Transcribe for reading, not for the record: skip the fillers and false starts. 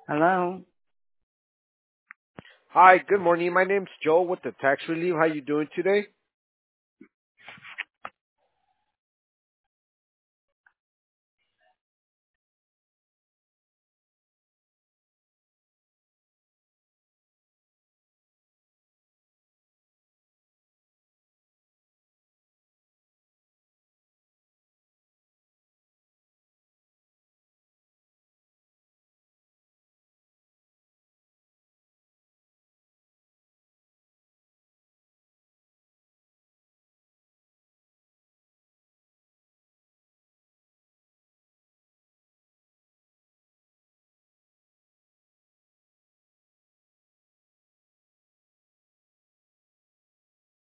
Hello. Hi, good morning. My name's Joe with the Tax Relief. How you doing today?